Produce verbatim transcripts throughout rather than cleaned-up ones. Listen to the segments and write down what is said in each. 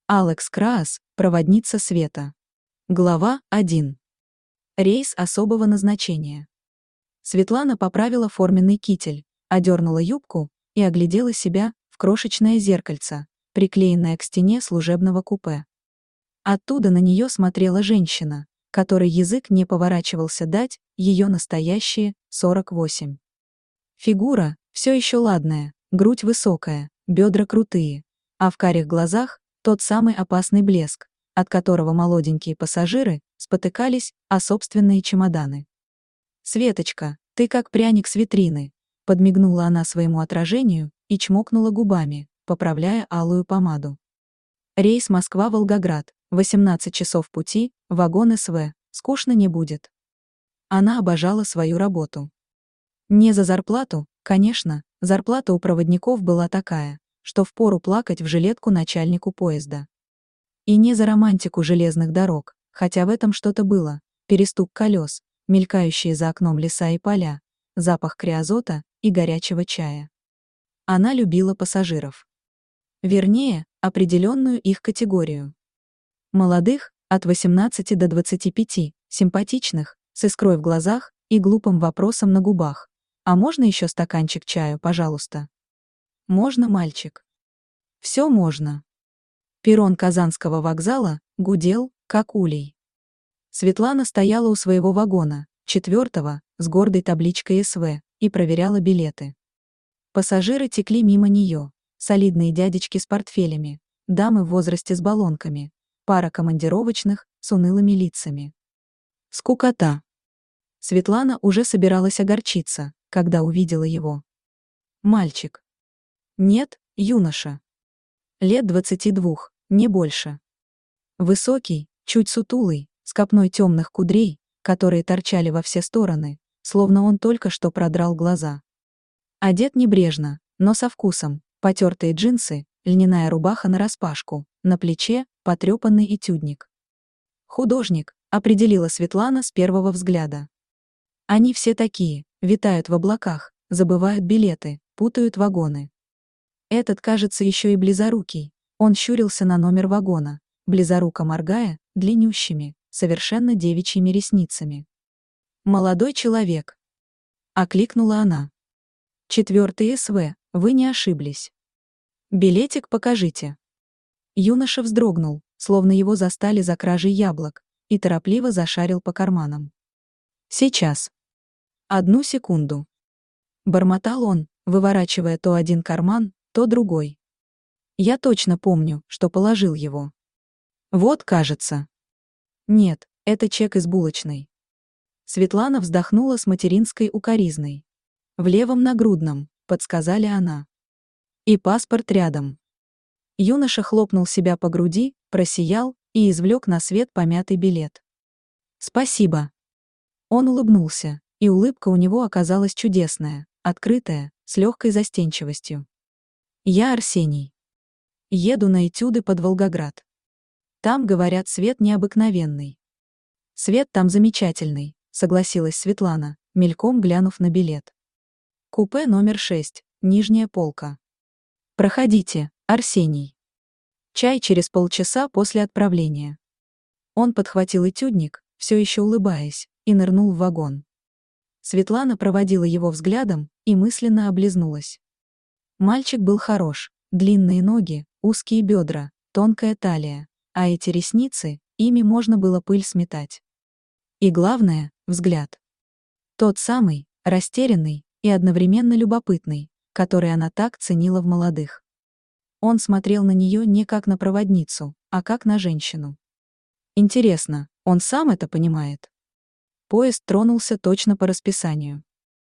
Алекс Краас, проводница света. Глава один. Рейс особого назначения. Светлана поправила форменный китель, одернула юбку и оглядела себя в крошечное зеркальце, приклеенное к стене служебного купе. Оттуда на нее смотрела женщина, которой язык не поворачивался дать ее настоящие сорок восемь. Фигура все еще ладная, грудь высокая, бедра крутые, а в карих глазах тот самый опасный блеск, от которого молоденькие пассажиры спотыкались о собственные чемоданы. «Светочка, ты как пряник с витрины», — подмигнула она своему отражению и чмокнула губами, поправляя алую помаду. Рейс Москва-Волгоград, восемнадцать часов пути, вагон СВ, скучно не будет. Она обожала свою работу. Не за зарплату, конечно, зарплата у проводников была такая, что впору плакать в жилетку начальнику поезда. И не за романтику железных дорог, хотя в этом что-то было: перестук колес, мелькающие за окном леса и поля, запах криозота и горячего чая. Она любила пассажиров. Вернее, определенную их категорию. Молодых, от восемнадцати до двадцати пяти, симпатичных, с искрой в глазах и глупым вопросом на губах. «А можно еще стаканчик чаю, пожалуйста?» «Можно, мальчик?» «Все можно». Перрон Казанского вокзала гудел, как улей. Светлана стояла у своего вагона, четвертого, с гордой табличкой СВ, и проверяла билеты. Пассажиры текли мимо нее, солидные дядечки с портфелями, дамы в возрасте с баллонками, пара командировочных с унылыми лицами. Скукота. Светлана уже собиралась огорчиться, когда увидела его. Мальчик. Нет, юноша. Лет двадцати двух, не больше. Высокий, чуть сутулый, с копной темных кудрей, которые торчали во все стороны, словно он только что продрал глаза. Одет небрежно, но со вкусом: потертые джинсы, льняная рубаха нараспашку, на плече потрепанный этюдник. Художник, определила Светлана с первого взгляда. Они все такие, витают в облаках, забывают билеты, путают вагоны. Этот, кажется, еще и близорукий. Он щурился на номер вагона, близоруко моргая длиннющими, совершенно девичьими ресницами. «Молодой человек!» — окликнула она. «Четвертый СВ, вы не ошиблись. Билетик покажите». Юноша вздрогнул, словно его застали за кражей яблок, и торопливо зашарил по карманам. «Сейчас. Одну секунду». Бормотал он, выворачивая то один карман, то другой. «Я точно помню, что положил его. Вот, кажется». «Нет, это чек из булочной». Светлана вздохнула с материнской укоризной. «В левом нагрудном», — подсказали она. «И паспорт рядом». Юноша хлопнул себя по груди, просиял и извлек на свет помятый билет. «Спасибо». Он улыбнулся, и улыбка у него оказалась чудесная, открытая, с легкой застенчивостью. «Я Арсений. Еду на этюды под Волгоград. Там, говорят, свет необыкновенный». «Свет там замечательный», — согласилась Светлана, мельком глянув на билет. «Купе номер шесть, нижняя полка. Проходите, Арсений. Чай через полчаса после отправления». Он подхватил этюдник, все еще улыбаясь, и нырнул в вагон. Светлана проводила его взглядом и мысленно облизнулась. Мальчик был хорош: длинные ноги, узкие бедра, тонкая талия, а эти ресницы, ими можно было пыль сметать. И главное — взгляд. Тот самый, растерянный и одновременно любопытный, который она так ценила в молодых. Он смотрел на нее не как на проводницу, а как на женщину. Интересно, он сам это понимает? Поезд тронулся точно по расписанию.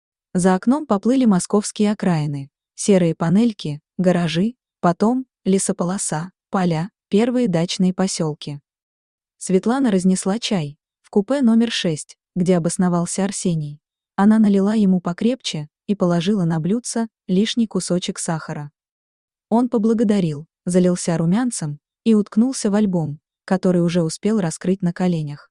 За окном поплыли московские окраины, серые панельки, гаражи, потом лесополоса, поля, первые дачные поселки. Светлана разнесла чай в купе номер шесть, где обосновался Арсений. Она налила ему покрепче и положила на блюдце лишний кусочек сахара. Он поблагодарил, залился румянцем и уткнулся в альбом, который уже успел раскрыть на коленях.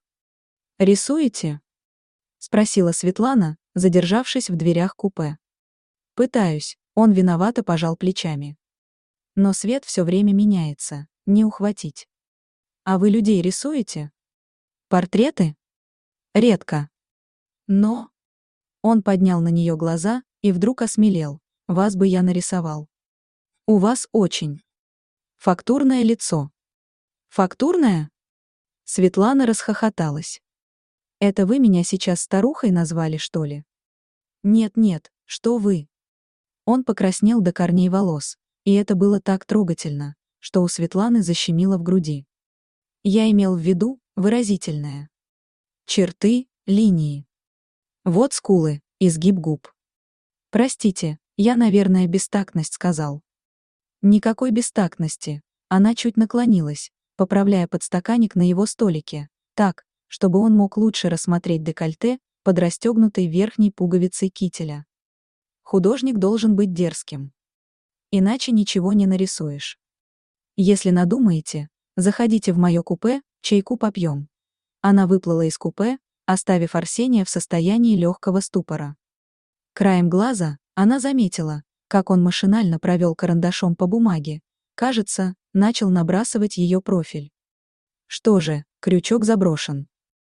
«Рисуете?» — спросила Светлана, задержавшись в дверях купе. «Пытаюсь», — он виновато пожал плечами. «Но свет все время меняется, не ухватить. А вы людей рисуете? Портреты? Редко. Но... Он поднял на нее глаза и вдруг осмелел. Вас бы я нарисовал. У вас очень фактурное лицо. Фактурное? Светлана расхохоталась. Это вы меня сейчас старухой назвали, что ли? Нет-нет, что вы? Он покраснел до корней волос, и это было так трогательно, что у Светланы защемило в груди. Я имел в виду выразительное. Черты, линии. Вот скулы, изгиб губ. Простите, я, наверное, бестактность сказал. Никакой бестактности. Она чуть наклонилась, поправляя подстаканник на его столике, так, чтобы он мог лучше рассмотреть декольте под расстегнутой верхней пуговицей кителя. Художник должен быть дерзким. Иначе ничего не нарисуешь. Если надумаете, заходите в мое купе, чайку попьем. Она выплыла из купе, оставив Арсения в состоянии легкого ступора. Краем глаза она заметила, как он машинально провел карандашом по бумаге, кажется, начал набрасывать ее профиль. Что же, крючок заброшен.